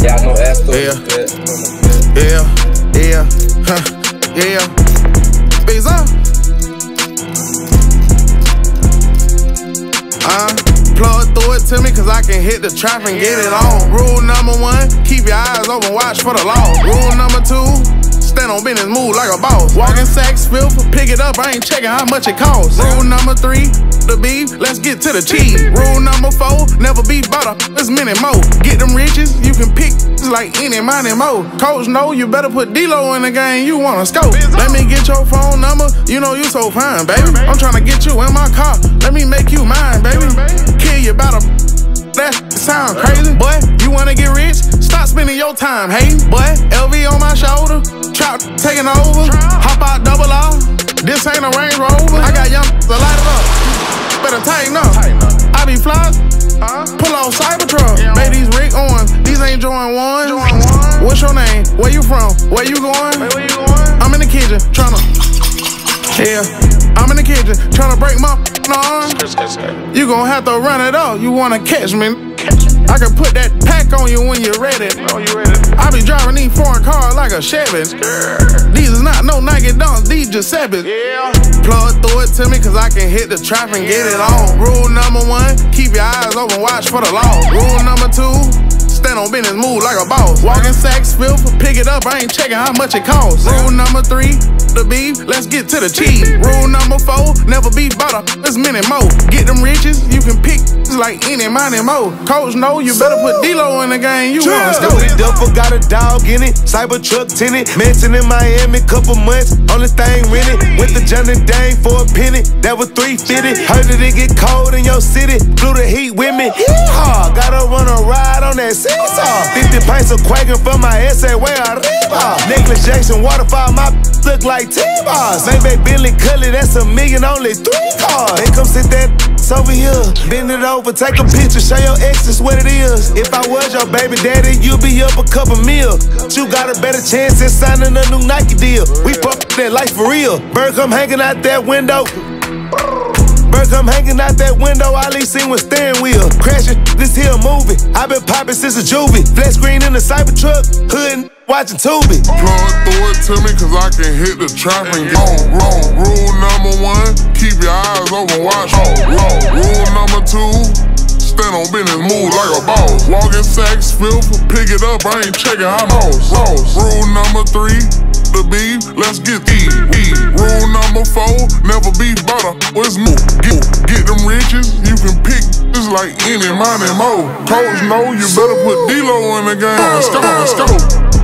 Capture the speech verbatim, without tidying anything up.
Yeah, I know Astro. Yeah. Yeah. Yeah. Huh. Yeah. Big up. Uh, plug through it to me cause I can hit the trap and get it on. Rule number one, keep your eyes open, watch for the law. Rule number two, stand on business, move like a boss. Walking sacks, filth, pick it up, I ain't checking how much it costs. Rule number three, the beef, let's get to the cheese. Rule number four, never be butter, there's many more. Get them riches, you can pick like any, money, more. Coach know you better put D-Lo in the game, you wanna scope. Let me get your phone number, you know you so fine, baby. I'm tryna get you in my car, let me make you mine, baby. Kill you about a that sound crazy. Boy, you wanna get rich? Stop spending your time hating. Boy, L V on my shoulder, trap taking over. Hop out double R, this ain't a Range Rover. I got young to light it up, better tighten up. I be fly, pull off Cybertruck. Made these Rick Owens, these ain't Jordan ones. What's your name? Where you from? Where you going? I'm in the kitchen, tryna, yeah. I'm in the kitchen, tryna break my arm. You gon' have to run it up, you wanna catch me. I can put that pack on you when you're ready. I be driving these foreign cars like a Chevy. These is not no Nike Dunks, these Giuseppe's. Plug through it to me cause I can hit the trap and get it on. Rule number one, keep your eyes open, watch for the law. Rule number two, stand on business, move like a boss. Walking sacks, filth, pick it up, I ain't checking how much it costs. Rule number three, the beef, let's get to the cheese. Rule number four, never be butter, there's many more. Get them riches, you can pick like any, money, more. Coach know you better put D-Lo in the game, you wanna scope. The duffel got a dog in it, Cybertruck tinted. Mansion in Miami, couple months, only thing rented. Went to Johnny Dang for a penny, that was three fifty. Heard that it get cold in your city, flew the heat with me. Yeehaw, gotta run a ride on that seesaw. fifty pints of quaking for my essay, where I arriba. Nicholas Jackson waterfall, my look like T-Bars. Maybe Billy Cully, that's a million, only three cars. They come sit that over here, bend it over, take a picture, show your exes what it is. If I was your baby daddy, you'd be up a couple mil. You got a better chance at signing a new Nike deal. We fuck that life for real. Bird come hanging out that window. Bird come hanging out that window, all he seen was steering wheel. Crashing this here movie. I been popping since a juvie. Flat screen in the Cybertruck, hood watching Tubi. Plug through it to me cause I can hit the trap and get on. Wrong. Rule number one, keep your eyes open, watch on. Rule number two, stand on business, move like a boss. Walking sacks, filth, pick it up, I ain't checking how much. Rule number three, the beef, let's get eat, eat. Rule number four, never be butter, what's new? Get, get them riches, you can pick just like any, money, more. Coach know you better put D-Lo in the game. Let's go, let's go.